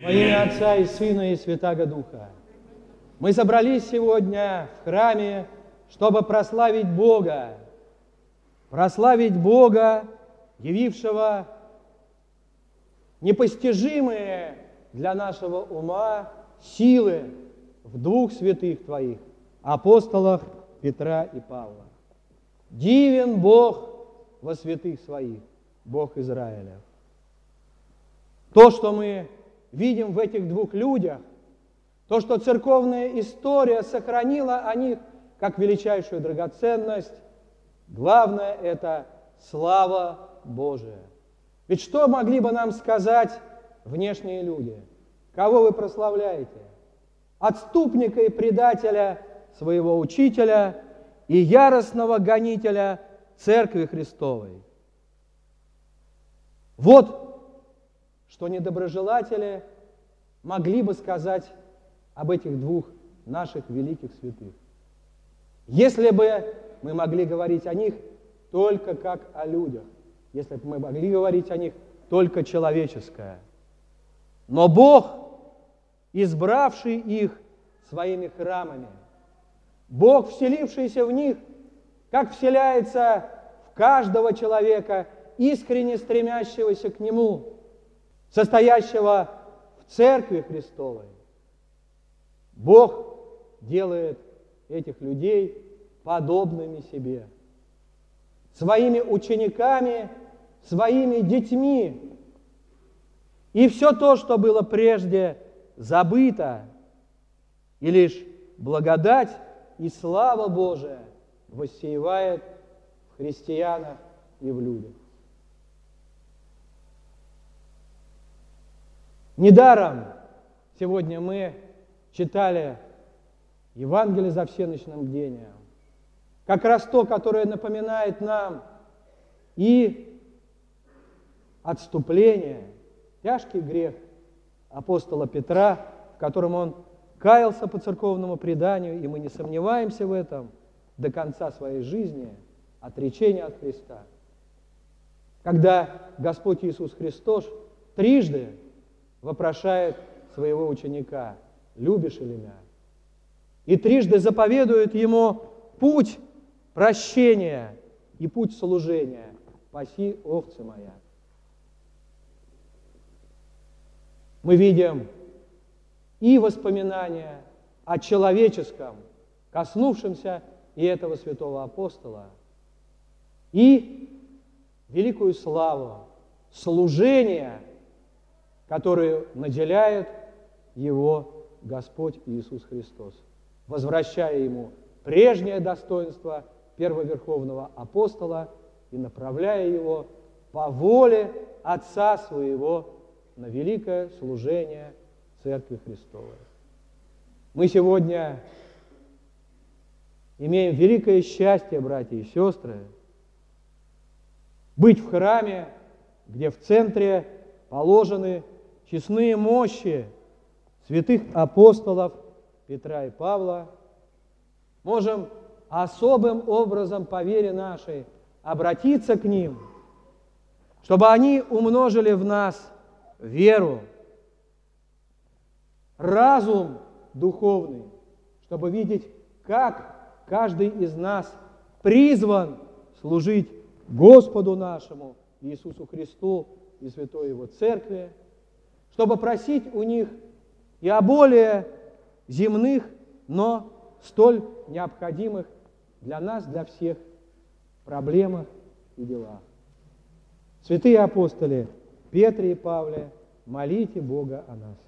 Во имя Отца и Сына и Святаго Духа. Мы собрались сегодня в храме, чтобы прославить Бога, явившего непостижимые для нашего ума силы в двух святых Твоих, апостолах Петра и Павла. Дивен Бог во святых Своих, Бог Израилев. То, что мы видим в этих двух людях, то, что церковная история сохранила о них как величайшую драгоценность, главное – это слава Божия. Ведь что могли бы нам сказать внешние люди? Кого вы прославляете? Отступника и предателя своего учителя и яростного гонителя Церкви Христовой. Вот что недоброжелатели могли бы сказать об этих двух наших великих святых. Если бы мы могли говорить о них только как о людях, если бы мы могли говорить о них только человеческое. Но Бог, избравший их своими храмами, Бог, вселившийся в них, как вселяется в каждого человека, искренне стремящегося к Нему, состоящего в Церкви Христовой, Бог делает этих людей подобными себе, своими учениками, своими детьми. И все то, что было прежде забыто, и лишь благодать и слава Божия воссеивает в христианах и в людях. Недаром сегодня мы читали Евангелие за всеночным бдением, как раз то, которое напоминает нам и отступление, тяжкий грех апостола Петра, в котором он каялся по церковному преданию, и мы не сомневаемся в этом до конца своей жизни, отречение от Христа. Когда Господь Иисус Христос трижды вопрошает своего ученика: «Любишь ли меня?» И трижды заповедует ему путь прощения и путь служения: «Паси овцы моя». Мы видим и воспоминания о человеческом, коснувшемся и этого святого апостола, и великую славу служения, которую наделяет его Господь Иисус Христос, возвращая ему прежнее достоинство первоверховного апостола и направляя его по воле Отца Своего на великое служение Церкви Христовой. Мы сегодня имеем великое счастье, братья и сестры, быть в храме, где в центре положены честные мощи святых апостолов Петра и Павла. Можем особым образом по вере нашей обратиться к ним, чтобы они умножили в нас веру, разум духовный, чтобы видеть, как каждый из нас призван служить Господу нашему Иисусу Христу и Святой Его Церкви, чтобы просить у них и о более земных, но столь необходимых для нас, для всех проблемах и делах. Святые апостоли Петре и Павле, молите Бога о нас.